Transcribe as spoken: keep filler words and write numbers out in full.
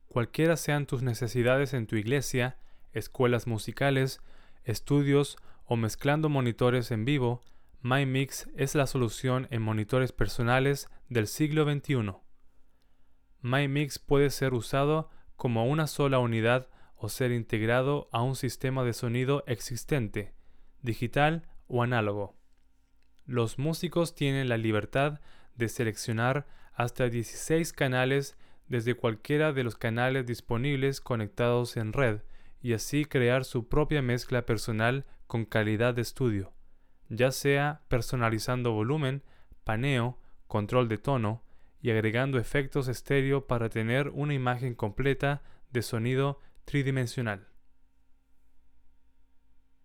Cualquiera sean tus necesidades en tu iglesia, escuelas musicales, estudios o mezclando monitores en vivo, MyMix es la solución en monitores personales del siglo veintiuno. MyMix puede ser usado como una sola unidad o ser integrado a un sistema de sonido existente, digital o análogo. Los músicos tienen la libertad de seleccionar hasta dieciséis canales desde cualquiera de los canales disponibles conectados en red y así crear su propia mezcla personal con calidad de estudio, ya sea personalizando volumen, paneo, control de tono y agregando efectos estéreo para tener una imagen completa de sonido tridimensional.